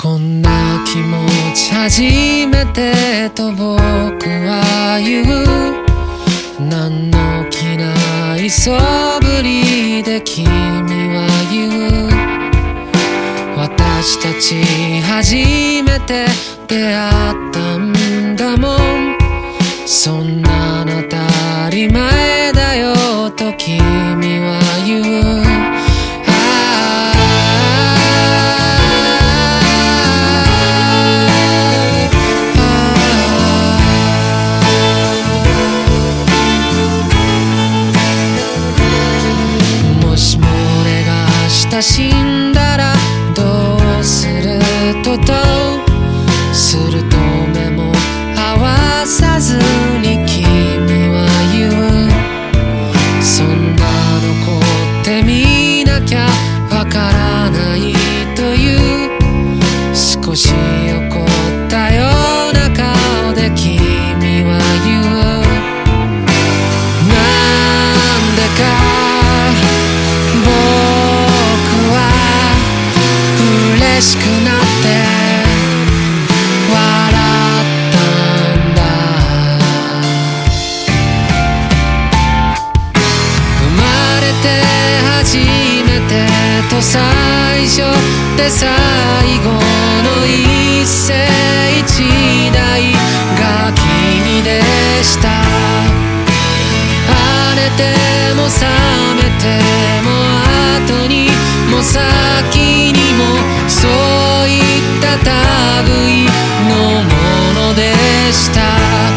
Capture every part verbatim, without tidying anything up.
こんな気持ち初めてと僕は言う。何の気ないそぶりで君は言う。私たち初めて出会ったんだもん。そんなの当たり前だよと君は言う。死んだらどうするととすると目も合わさずに君は言う。そんなの子って見なきゃわからないという。少し怒ったような顔で君は言う。なんでか嬉しくなって笑ったんだ。生まれて初めてと最初で最後の一世一代が君でした。晴れても冷めても後にも先にもそういった類のものでした。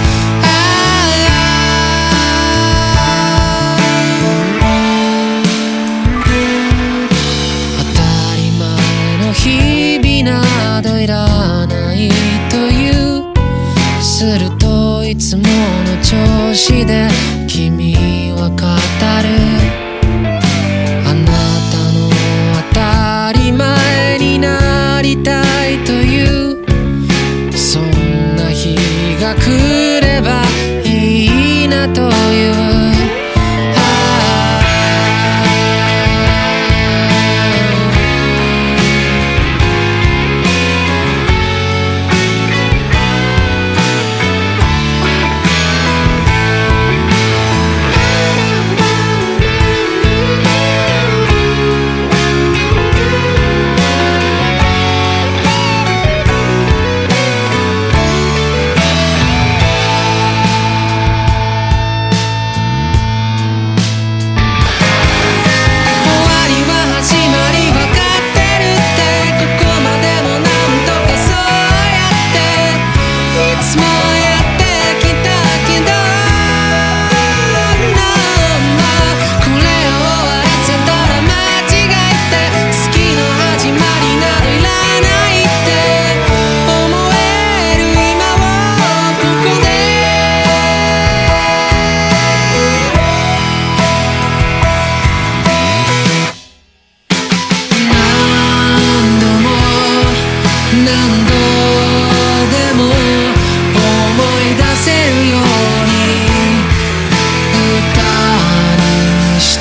当たり前の日々などいらないという。するといつもの調子で君は語る。あなたの当たり前になりたいという。そんな日が来ればいいなという。何度でも思い出せるように歌にして。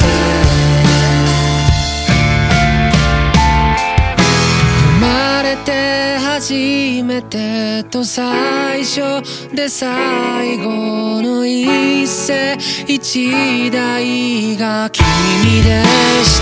生まれて初めてと最初で最後の一世一代が君でした。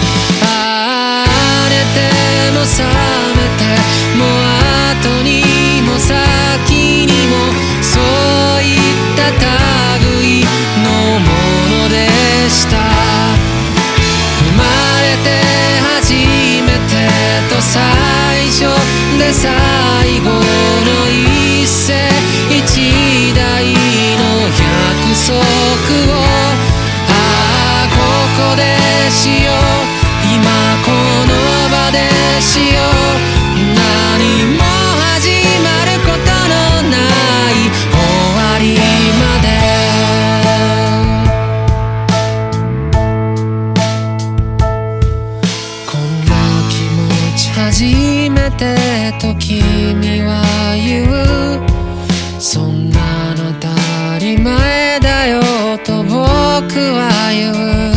晴れても冷めてもう後にも先にもそういった類のものでした。生まれて初めてと最初で最後の一世一代の約束をああここでしよう。今この場でしよう。何も始まることのない終わりまで。こんな気持ち初めてと君は言う。そんなの当たり前だよと僕は言う。